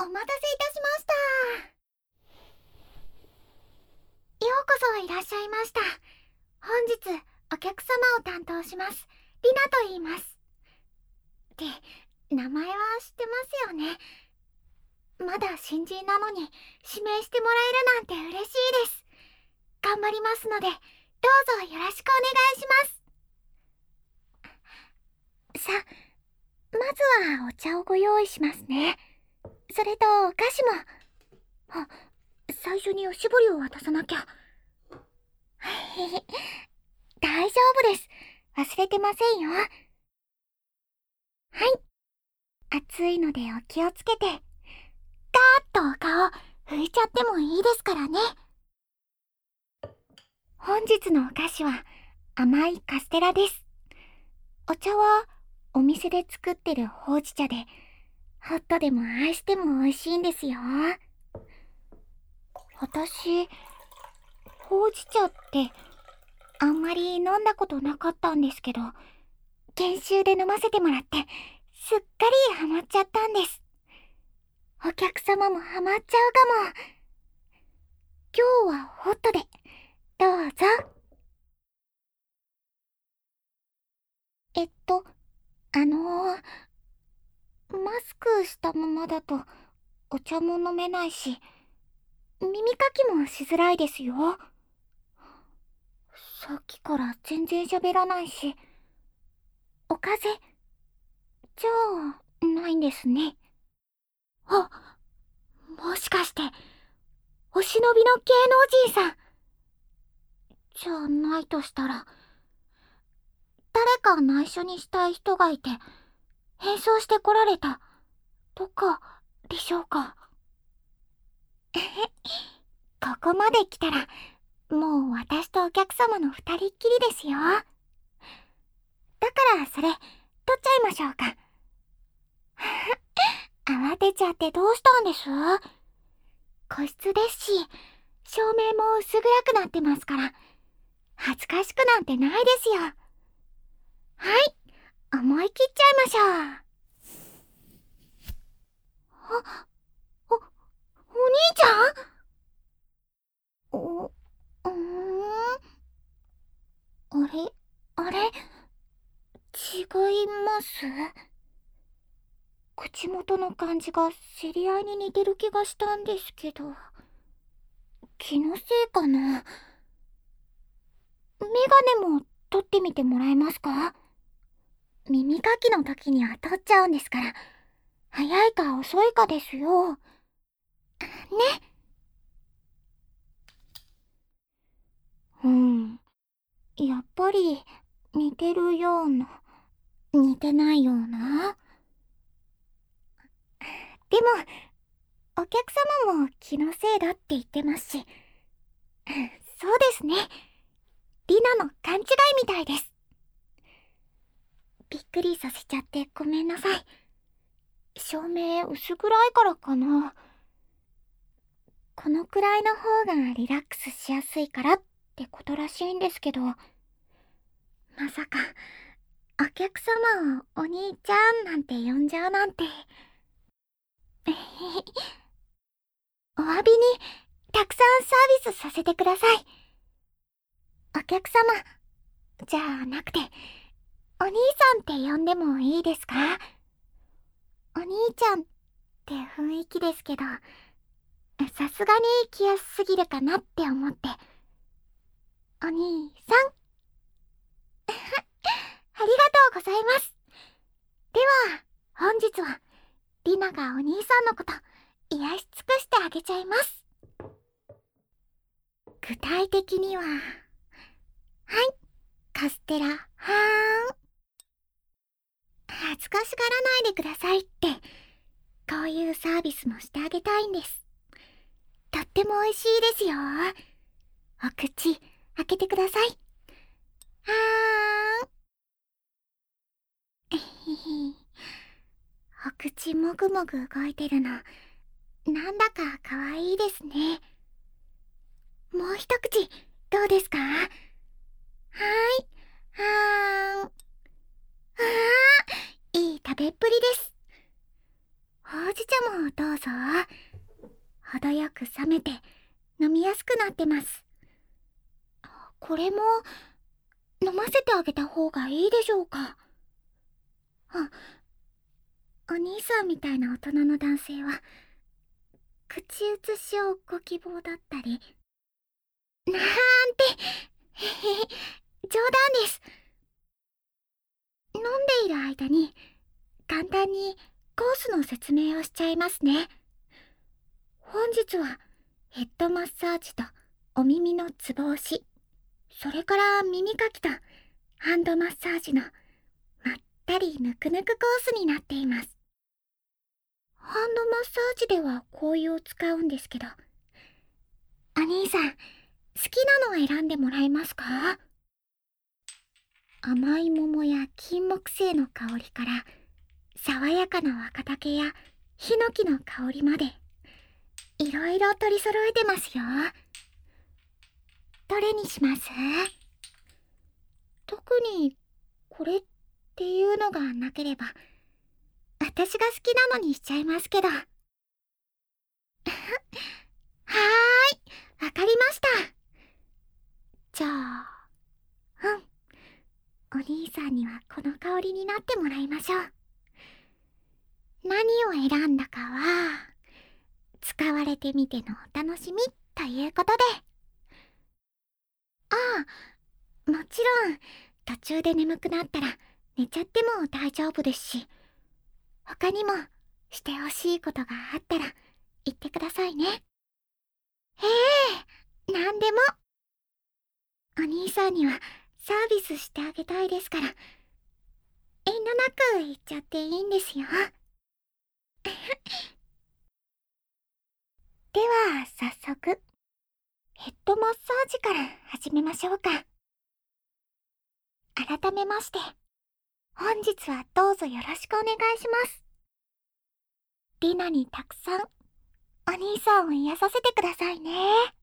お待たせいたしました。ようこそいらっしゃいました。本日お客様を担当しますリナと言います。って名前は知ってますよね。まだ新人なのに指名してもらえるなんて嬉しいです。頑張りますのでどうぞよろしくお願いします。さあ、まずはお茶をご用意しますね。それとお菓子も。あ、最初におしぼりを渡さなきゃ。大丈夫です。忘れてませんよ。はい。暑いのでお気をつけて。ガーッとお顔拭いちゃってもいいですからね。本日のお菓子は甘いカステラです。お茶はお店で作ってるほうじ茶で、ホットでもアイスでも美味しいんですよ。私、ほうじ茶ってあんまり飲んだことなかったんですけど、研修で飲ませてもらってすっかりハマっちゃったんです。お客様もハマっちゃうかも。今日はホットでどうぞ。あのマスクしたままだとお茶も飲めないし、耳かきもしづらいですよ。さっきから全然喋らないし、お風邪じゃあないんですね。あ、もしかしてお忍びの芸能人さんじゃないとしたら、誰か内緒にしたい人がいて変装してこられたとかでしょうか。ここまで来たらもう私とお客様の二人っきりですよ。だからそれ取っちゃいましょうか。慌てちゃってどうしたんです？個室ですし、照明も薄暗くなってますから、恥ずかしくなんてないですよ。はい、思い切っちゃいましょう。お兄ちゃん？あれ違います？口元の感じが知り合いに似てる気がしたんですけど、気のせいかな。メガネも取ってみてもらえますか？耳かきの時には取っちゃうんですから、早いか遅いかですよ。ね。やっぱり似てるような、似てないような。でも、お客様も気のせいだって言ってますし、そうですね。リナの勘違いみたいです。びっくりさせちゃってごめんなさい。照明薄暗いからかな。このくらいの方がリラックスしやすいからってことらしいんですけど、まさかお客様をお兄ちゃんなんて呼んじゃうなんて。お詫びにたくさんサービスさせてください。お客様じゃなくてお兄さんって呼んでもいいですか？お兄ちゃんって雰囲気ですけど、さすがに来やすすぎるかなって思って。お兄さんありがとうございます。では本日はリナがお兄さんのこと癒し尽くしてあげちゃいます。具体的には、はい、カステラはーん。恥ずかしがらないでくださいって、こういうサービスもしてあげたいんです。とっても美味しいですよ。お口開けてください。はーん。えへへ。お口もぐもぐ動いてるの、なんだかかわいいですね。もう一口どうですか？はーい。はーん。いい食べっぷりです。ほうじ茶もどうぞ。程よく冷めて飲みやすくなってます。これも飲ませてあげた方がいいでしょうか。お兄さんみたいな大人の男性は口移しをご希望だったりなんてへへ冗談です。飲んでいる間に簡単にコースの説明をしちゃいますね。本日はヘッドマッサージとお耳のつぼ押し、それから耳かきとハンドマッサージのまったりぬくぬくコースになっています。ハンドマッサージでは香油を使うんですけど、お兄さん好きなのを選んでもらえますか？甘い桃や金木犀の香りから爽やかな若竹やヒノキの香りまでいろいろ取り揃えてますよ。どれにします？特にこれっていうのがなければ私が好きなのにしちゃいますけど。はーい、わかりました。じゃあお兄さんにはこの香りになってもらいましょう。何を選んだかは使われてみてのお楽しみということで。ああ、もちろん途中で眠くなったら寝ちゃっても大丈夫ですし、他にもしてほしいことがあったら言ってくださいね。ええ、なんでも。お兄さんにはサービスしてあげたいですから、遠慮なく言っちゃっていいんですよ。では早速ヘッドマッサージから始めましょうか。改めまして本日はどうぞよろしくお願いします。リナにたくさんお兄さんを癒させてくださいね。